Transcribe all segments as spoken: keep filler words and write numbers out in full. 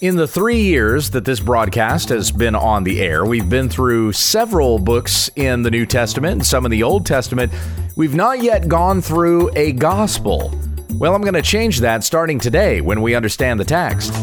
In the three years that this broadcast has been on the air, we've been through several books in the New Testament and some in the Old Testament. We've not yet gone through a gospel. Well, I'm going to change that starting today when we understand the text.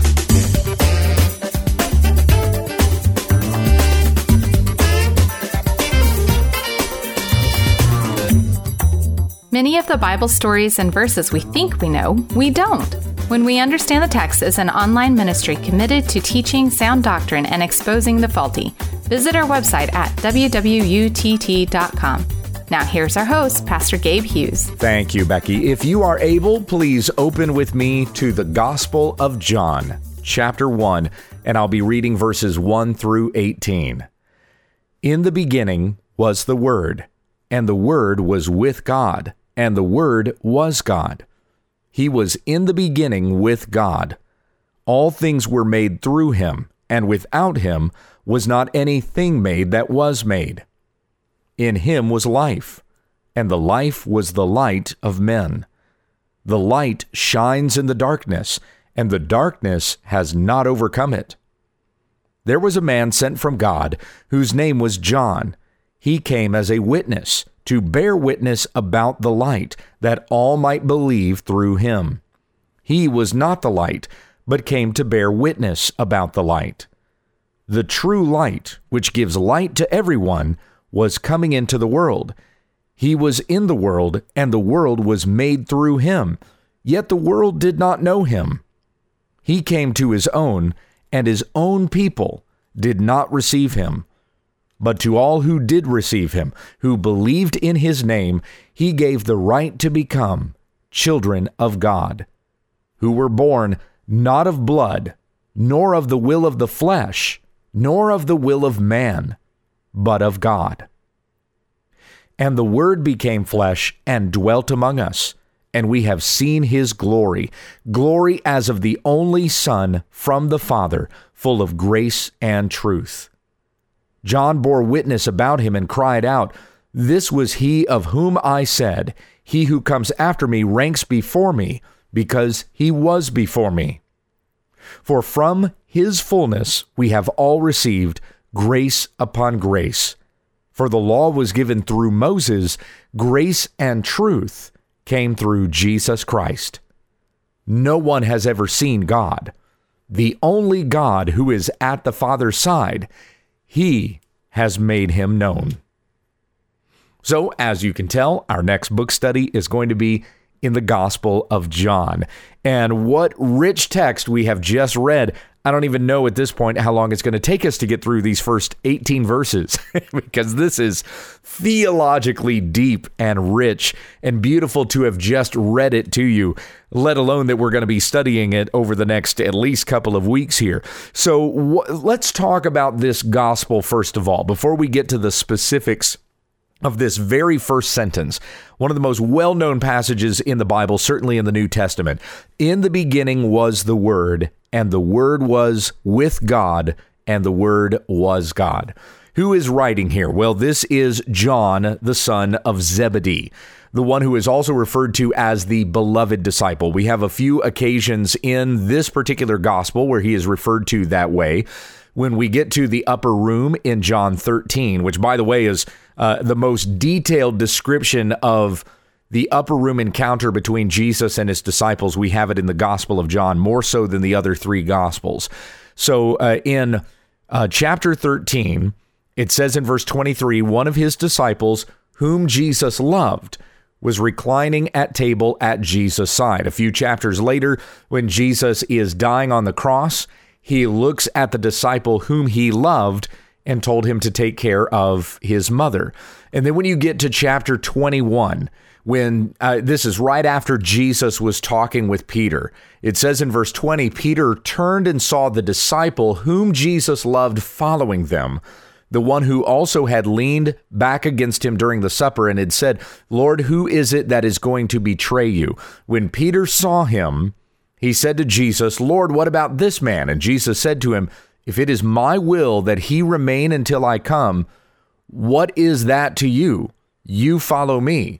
Many of the Bible stories and verses we think we know, we don't. When We Understand the Text is an online ministry committed to teaching sound doctrine and exposing the faulty. Visit our website at w w u t t dot com. Now here's our host, Pastor Gabe Hughes. Thank you, Becky. If you are able, please open with me to the Gospel of John, chapter one, and I'll be reading verses one through eighteen. In the beginning was the Word, and the Word was with God, and the Word was God. He was in the beginning with God. All things were made through him, and without him was not anything made that was made. In him was life, and the life was the light of men. The light shines in the darkness, and the darkness has not overcome it. There was a man sent from God, whose name was John. He came as a witness, to bear witness about the light, that all might believe through him. He was not the light, but came to bear witness about the light. The true light, which gives light to everyone, was coming into the world. He was in the world, and the world was made through him, yet the world did not know him. He came to his own, and his own people did not receive him. But to all who did receive him, who believed in his name, he gave the right to become children of God, who were born not of blood, nor of the will of the flesh, nor of the will of man, but of God. And the Word became flesh and dwelt among us, and we have seen his glory, glory as of the only Son from the Father, full of grace and truth. John bore witness about him and cried out, "This was he of whom I said, he who comes after me ranks before me, because he was before me." For from his fullness we have all received grace upon grace. For the law was given through Moses, grace and truth came through Jesus Christ. No one has ever seen God, the only God who is at the Father's side. He has made him known. So, as you can tell, our next book study is going to be in the Gospel of John. And what rich text we have just read. I don't even know at this point how long it's going to take us to get through these first eighteen verses, because this is theologically deep and rich and beautiful to have just read it to you, let alone that we're going to be studying it over the next at least couple of weeks here. So w- let's talk about this gospel first of all, before we get to the specifics of this very first sentence, one of the most well-known passages in the Bible, certainly in the New Testament. In the beginning was the Word, and the Word was with God, and the Word was God. Who is writing here? Well, this is John, the son of Zebedee, the one who is also referred to as the beloved disciple. We have a few occasions in this particular gospel where he is referred to that way. When we get to the upper room in John thirteen, which, by the way, is uh, the most detailed description of the upper room encounter between Jesus and his disciples, we have it in the Gospel of John, more so than the other three Gospels. So uh, in uh, chapter thirteen, it says in verse twenty-three, one of his disciples, whom Jesus loved, was reclining at table at Jesus' side. A few chapters later, when Jesus is dying on the cross, he looks at the disciple whom he loved and told him to take care of his mother. And then when you get to chapter twenty-one, when uh, this is right after Jesus was talking with Peter, it says in verse twenty, Peter turned and saw the disciple whom Jesus loved following them, the one who also had leaned back against him during the supper and had said, "Lord, who is it that is going to betray you?" When Peter saw him, he said to Jesus, "Lord, what about this man?" And Jesus said to him, "If it is my will that he remain until I come, what is that to you? You follow me."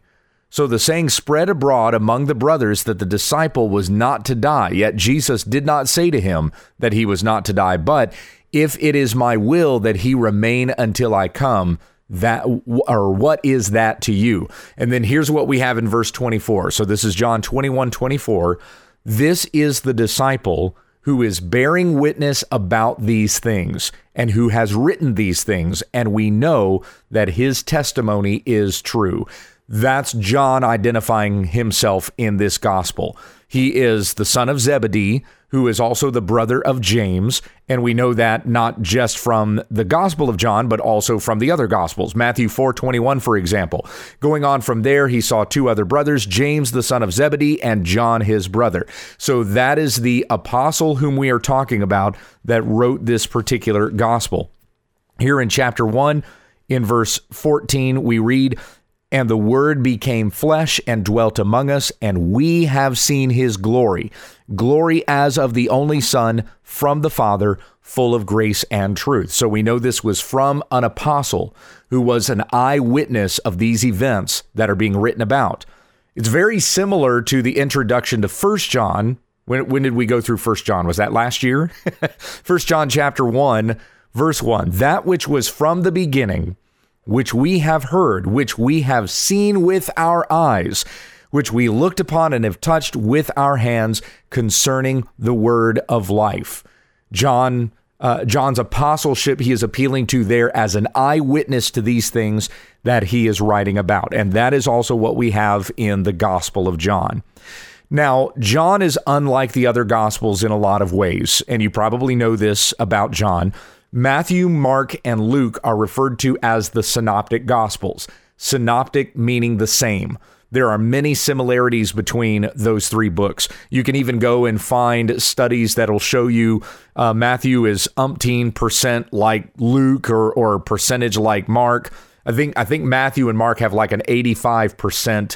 So the saying spread abroad among the brothers that the disciple was not to die. Yet Jesus did not say to him that he was not to die, but if it is my will that he remain until I come, that or what is that to you? And then here's what we have in verse twenty-four. So this is John twenty-one twenty-four. This is the disciple who is bearing witness about these things and who has written these things, and we know that his testimony is true. That's John identifying himself in this gospel. He is the son of Zebedee, who is also the brother of James. And we know that not just from the Gospel of John, but also from the other Gospels. Matthew four twenty-one, for example. Going on from there, he saw two other brothers, James, the son of Zebedee, and John, his brother. So that is the apostle whom we are talking about that wrote this particular gospel. Here in chapter one, in verse fourteen, we read, "And the Word became flesh and dwelt among us, and we have seen his glory, glory as of the only Son from the Father, full of grace and truth." So we know this was from an apostle who was an eyewitness of these events that are being written about. It's very similar to the introduction to First John. When, when did we go through First John? Was that last year? First John chapter one, verse one, "That which was from the beginning, which we have heard, which we have seen with our eyes, which we looked upon and have touched with our hands concerning the word of life." John, uh, John's apostleship, he is appealing to there as an eyewitness to these things that he is writing about. And that is also what we have in the Gospel of John. Now, John is unlike the other Gospels in a lot of ways, and you probably know this about John. Matthew, Mark, and Luke are referred to as the synoptic gospels. Synoptic meaning the same. There are many similarities between those three books. You can even go and find studies that'll show you uh, Matthew is umpteen percent like Luke or or percentage like Mark. I think I think Matthew and Mark have like an eighty-five percent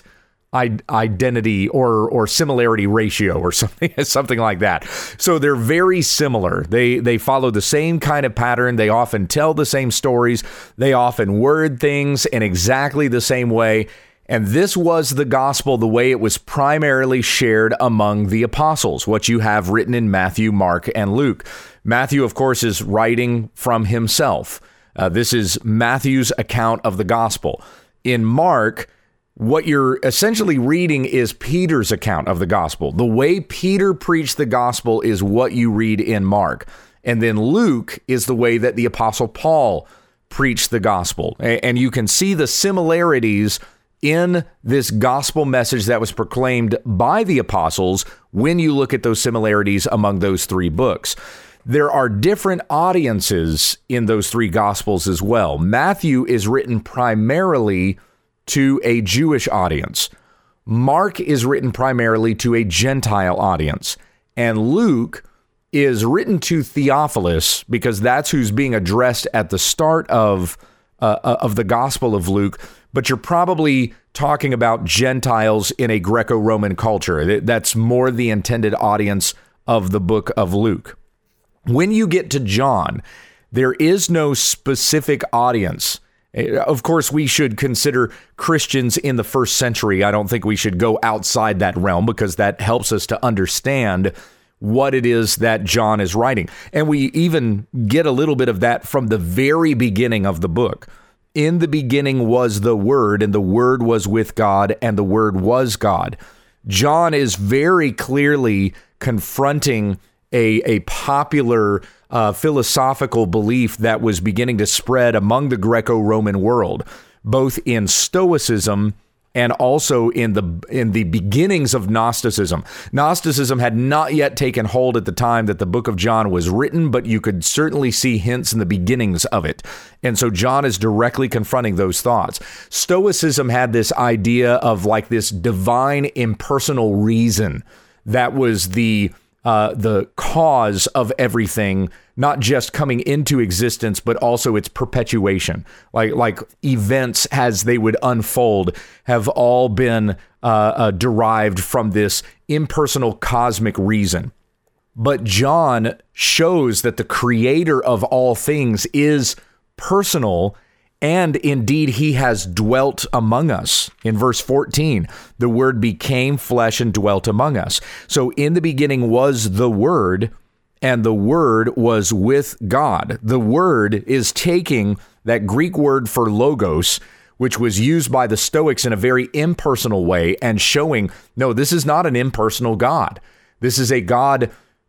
identity or or similarity ratio or something something like that. So they're very similar. They they follow the same kind of pattern. They often tell the same stories. They often word things in exactly the same way. And this was the gospel the way it was primarily shared among the apostles, what you have written in Matthew, Mark, and Luke. Matthew, of course, is writing from himself. Uh, this is Matthew's account of the gospel. In Mark, what you're essentially reading is Peter's account of the gospel. The way Peter preached the gospel is what you read in Mark. And then Luke is the way that the apostle Paul preached the gospel. And you can see the similarities in this gospel message that was proclaimed by the apostles when you look at those similarities among those three books. There are different audiences in those three gospels as well. Matthew is written primarily to a Jewish audience. Mark is written primarily to a Gentile audience. And Luke is written to Theophilus because that's who's being addressed at the start of uh, of the Gospel of Luke. But you're probably talking about Gentiles in a Greco-Roman culture. That's more the intended audience of the book of Luke. When you get to John, there is no specific audience. Of course, we should consider Christians in the first century. I don't think we should go outside that realm because that helps us to understand what it is that John is writing. And we even get a little bit of that from the very beginning of the book. In the beginning was the Word, and the Word was with God, and the Word was God. John is very clearly confronting a, a popular uh, philosophical belief that was beginning to spread among the Greco-Roman world, both in Stoicism and also in the in the beginnings of Gnosticism. Gnosticism had not yet taken hold at the time that the book of John was written, but you could certainly see hints in the beginnings of it. And so John is directly confronting those thoughts. Stoicism had this idea of like this divine impersonal reason that was the Uh, the cause of everything, not just coming into existence, but also its perpetuation. Like like events as they would unfold have all been uh, uh, derived from this impersonal cosmic reason. But John shows that the creator of all things is personal And indeed, he has dwelt among us. In verse fourteen, the Word became flesh and dwelt among us. So in the beginning was the Word, and the Word was with God. The Word is taking that Greek word for logos, which was used by the Stoics in a very impersonal way, and showing, no, this is not an impersonal God. This is a God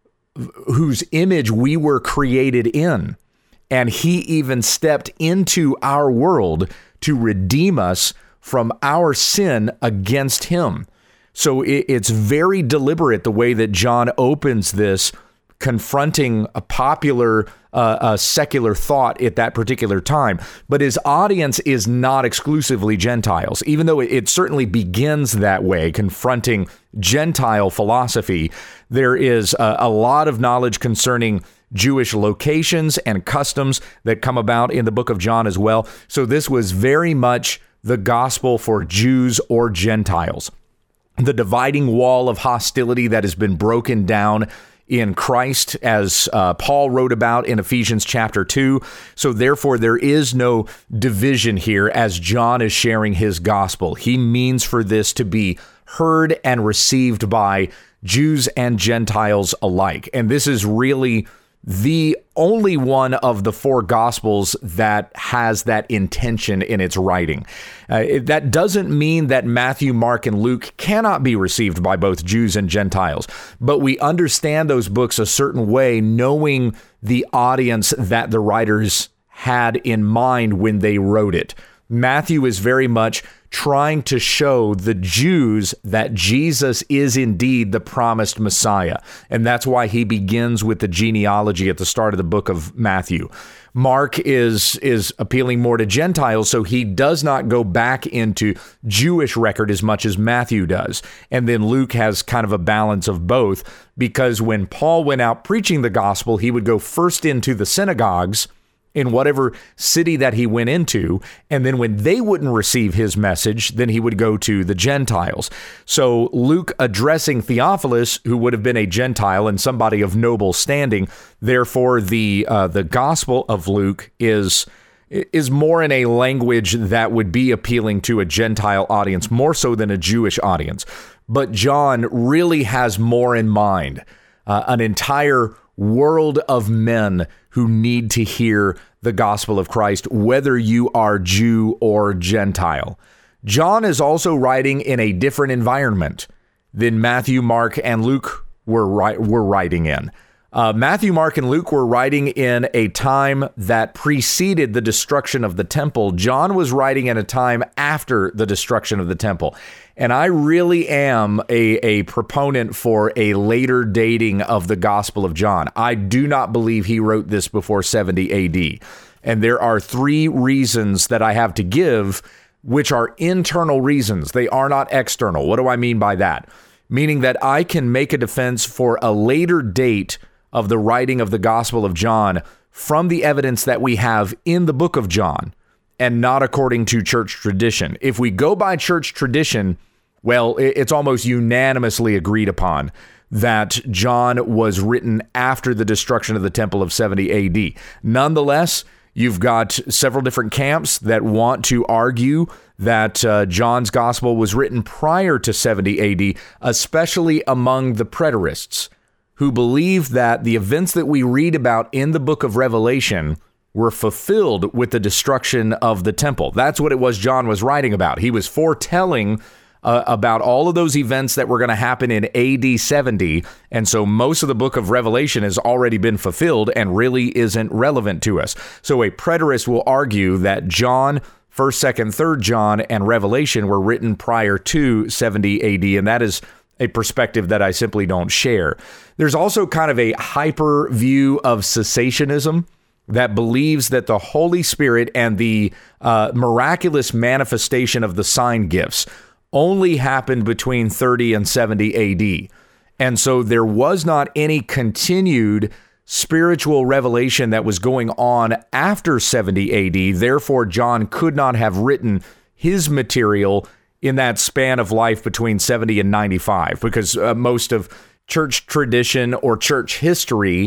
whose image we were created in. And he even stepped into our world to redeem us from our sin against him. So it's very deliberate the way that John opens this, confronting a popular uh, a secular thought at that particular time. But his audience is not exclusively Gentiles, even though it certainly begins that way, confronting Gentile philosophy. There is a, a lot of knowledge concerning Jewish locations and customs that come about in the book of John as well. So this was very much the gospel for Jews or Gentiles. The dividing wall of hostility that has been broken down in Christ, as uh, Paul wrote about in Ephesians chapter two. So therefore, there is no division here as John is sharing his gospel. He means for this to be heard and received by Jews and Gentiles alike. And this is really the only one of the four Gospels that has that intention in its writing. Uh, it, that doesn't mean that Matthew, Mark, and Luke cannot be received by both Jews and Gentiles, but we understand those books a certain way, knowing the audience that the writers had in mind when they wrote it. Matthew is very much trying to show the Jews that Jesus is indeed the promised Messiah. And that's why he begins with the genealogy at the start of the book of Matthew. Mark is, is appealing more to Gentiles, so he does not go back into Jewish record as much as Matthew does. And then Luke has kind of a balance of both, because when Paul went out preaching the gospel, he would go first into the synagogues in whatever city that he went into. And then when they wouldn't receive his message, then he would go to the Gentiles. So Luke addressing Theophilus, who would have been a Gentile and somebody of noble standing. Therefore, the uh, the Gospel of Luke is is more in a language that would be appealing to a Gentile audience, more so than a Jewish audience. But John really has more in mind, uh, an entire world of men who need to hear the gospel of Christ, whether you are Jew or Gentile. John is also writing in a different environment than Matthew, Mark, and Luke were, ri- were writing in. Uh, Matthew, Mark, and Luke were writing in a time that preceded the destruction of the temple. John was writing in a time after the destruction of the temple. And I really am a, a proponent for a later dating of the Gospel of John. I do not believe he wrote this before seventy A D. And there are three reasons that I have to give, which are internal reasons. They are not external. What do I mean by that? Meaning that I can make a defense for a later date of the writing of the Gospel of John from the evidence that we have in the book of John, and not according to church tradition. If we go by church tradition, well, it's almost unanimously agreed upon that John was written after the destruction of the temple of seventy A D. Nonetheless, you've got several different camps that want to argue that uh, John's gospel was written prior to seventy A D, especially among the preterists, who believe that the events that we read about in the book of Revelation were fulfilled with the destruction of the temple. That's what it was John was writing about. He was foretelling uh, about all of those events that were going to happen in A D seventy. And so most of the book of Revelation has already been fulfilled and really isn't relevant to us. So a preterist will argue that John, first, second, third John, and Revelation were written prior to seventy A D. And that is a perspective that I simply don't share. There's also kind of a hyper view of cessationism that believes that the Holy Spirit and the uh, miraculous manifestation of the sign gifts only happened between thirty and seventy A D. And so there was not any continued spiritual revelation that was going on after seventy A D. Therefore, John could not have written his material in that span of life between seventy and ninety-five, because uh, most of church tradition or church history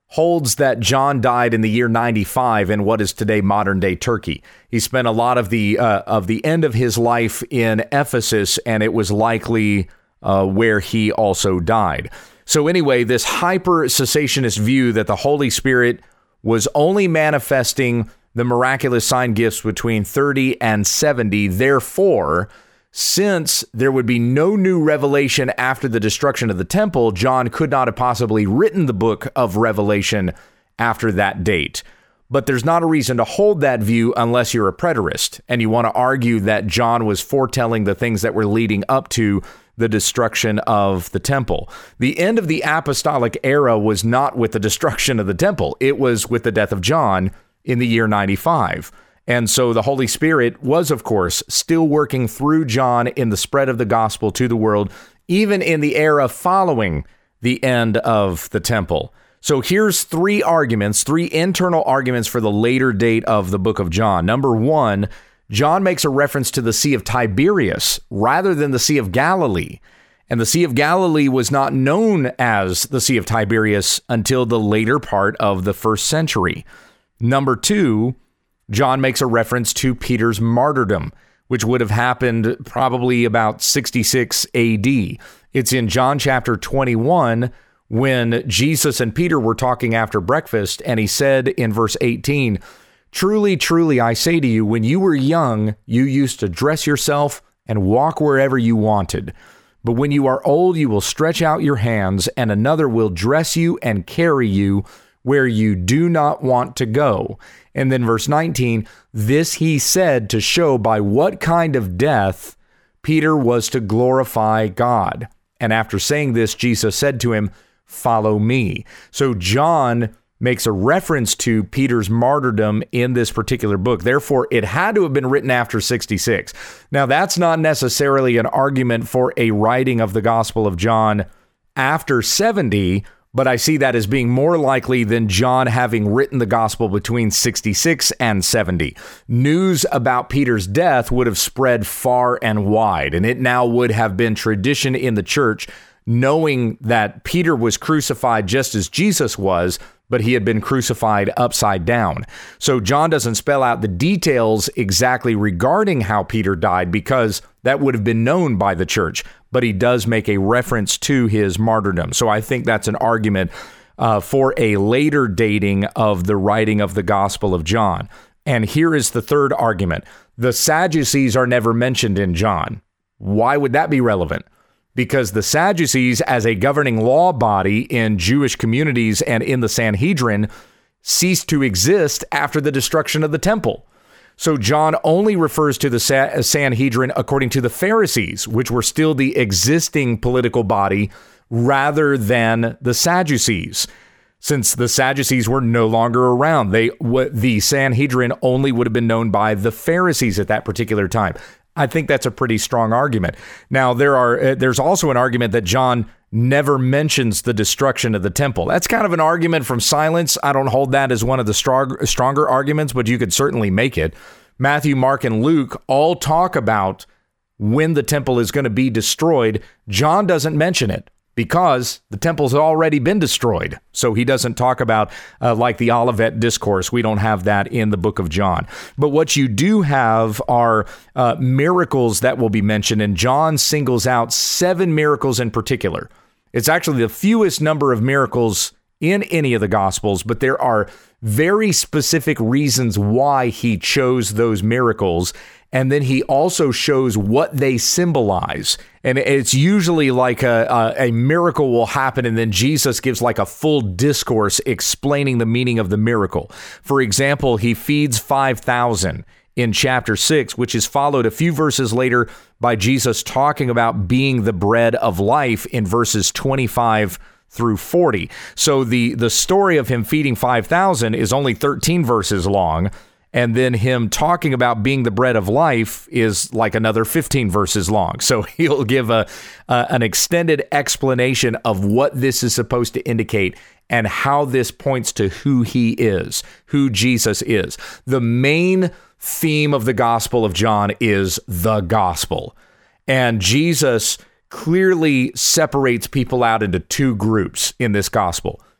holds that John died in the year ninety-five in what is today modern-day Turkey. He spent a lot of the uh, of the end of his life in Ephesus, and it was likely uh, where he also died. So anyway, this hyper-cessationist view that the Holy Spirit was only manifesting the miraculous sign gifts between thirty and seventy, therefore, since there would be no new revelation after the destruction of the temple, John could not have possibly written the book of Revelation after that date. But there's not a reason to hold that view unless you're a preterist and you want to argue that John was foretelling the things that were leading up to the destruction of the temple. The end of the apostolic era was not with the destruction of the temple. It was with the death of John in the year ninety-five. And so the Holy Spirit was, of course, still working through John in the spread of the gospel to the world, even in the era following the end of the temple. So here's three arguments, three internal arguments for the later date of the book of John. Number one, John makes a reference to the Sea of Tiberias rather than the Sea of Galilee. And the Sea of Galilee was not known as the Sea of Tiberias until the later part of the first century. Number two, John makes a reference to Peter's martyrdom, which would have happened probably about sixty-six A D. It's in John chapter twenty-one when Jesus and Peter were talking after breakfast, and he said in verse eighteen, "Truly, truly, I say to you, when you were young, you used to dress yourself and walk wherever you wanted. But when you are old, you will stretch out your hands, and another will dress you and carry you where you do not want to go." And then verse nineteen, "This he said to show by what kind of death Peter was to glorify God. And after saying this, Jesus said to him, 'Follow me.'" So John makes a reference to Peter's martyrdom in this particular book. Therefore, it had to have been written after sixty-six. Now, that's not necessarily an argument for a writing of the Gospel of John after seventy, but I see that as being more likely than John having written the gospel between sixty-six and seventy. News about Peter's death would have spread far and wide, and it now would have been tradition in the church, knowing that Peter was crucified just as Jesus was, but he had been crucified upside down. So John doesn't spell out the details exactly regarding how Peter died because that would have been known by the church, but he does make a reference to his martyrdom. So I think that's an argument uh, for a later dating of the writing of the Gospel of John. And here is the third argument. The Sadducees are never mentioned in John. Why would that be relevant? Because the Sadducees, as a governing law body in Jewish communities and in the Sanhedrin, ceased to exist after the destruction of the temple. So John only refers to the Sa- Sanhedrin according to the Pharisees, which were still the existing political body, rather than the Sadducees. Since the Sadducees were no longer around, they w- the Sanhedrin only would have been known by the Pharisees at that particular time. I think that's a pretty strong argument. Now, there are uh, there's also an argument that John never mentions the destruction of the temple. That's kind of an argument from silence. I don't hold that as one of the strong, stronger arguments, but you could certainly make it. Matthew, Mark, and Luke all talk about when the temple is going to be destroyed. John doesn't mention it because the temple's already been destroyed. So he doesn't talk about uh, like the Olivet Discourse. We don't have that in the book of John. But what you do have are uh, miracles that will be mentioned, and John singles out seven miracles in particular. It's actually the fewest number of miracles in any of the Gospels, but there are very specific reasons why he chose those miracles. And then he also shows what they symbolize. And it's usually like a, a, a miracle will happen, and then Jesus gives like a full discourse explaining the meaning of the miracle. For example, he feeds five thousand in chapter six, which is followed a few verses later by Jesus talking about being the bread of life in verses twenty-five through forty. So the, the story of him feeding five thousand is only thirteen verses long. And then him talking about being the bread of life is like another fifteen verses long. So he'll give a uh, an extended explanation of what this is supposed to indicate and how this points to who he is, who Jesus is. The main theme of the Gospel of John is the gospel. And Jesus clearly separates people out into two groups in this gospel.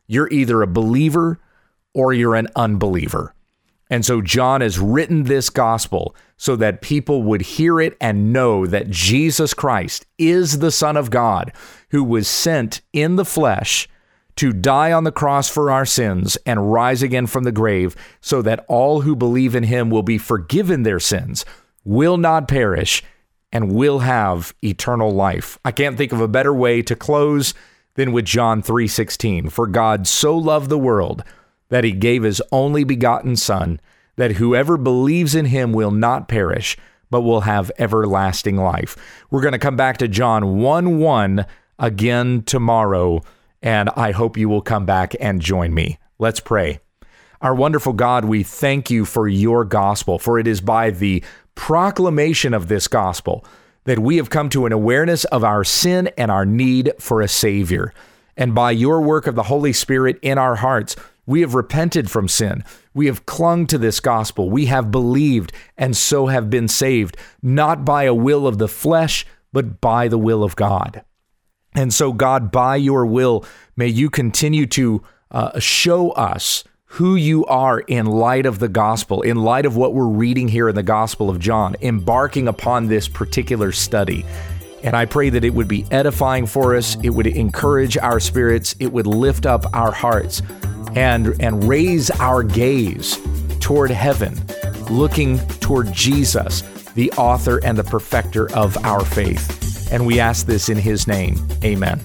You're either a believer or you're an unbeliever. And so John has written this gospel so that people would hear it and know that Jesus Christ is the Son of God who was sent in the flesh to die on the cross for our sins and rise again from the grave so that all who believe in him will be forgiven their sins, will not perish, and will have eternal life. I can't think of a better way to close than with John three sixteen. For God so loved the world that he gave his only begotten Son, that whoever believes in him will not perish, but will have everlasting life. We're going to come back to John one one again tomorrow, and I hope you will come back and join me. Let's pray. Our wonderful God, we thank you for your gospel, for it is by the proclamation of this gospel that we have come to an awareness of our sin and our need for a Savior. And by your work of the Holy Spirit in our hearts, we have repented from sin. We have clung to this gospel. We have believed and so have been saved, not by a will of the flesh, but by the will of God. And so, God, by your will, may you continue to uh, show us who you are in light of the gospel, in light of what we're reading here in the Gospel of John, embarking upon this particular study. And I pray that it would be edifying for us. It would encourage our spirits. It would lift up our hearts and, and raise our gaze toward heaven, looking toward Jesus, the author and the perfecter of our faith. And we ask this in his name. Amen.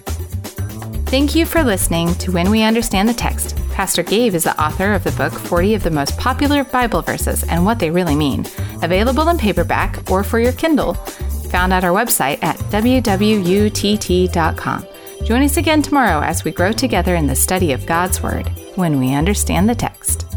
Thank you for listening to When We Understand the Text. Pastor Gabe is the author of the book forty of the Most Popular Bible Verses and What They Really Mean, available in paperback or for your Kindle, found at our website at w w u t t dot com. Join us again tomorrow as we grow together in the study of God's Word, When We Understand the Text.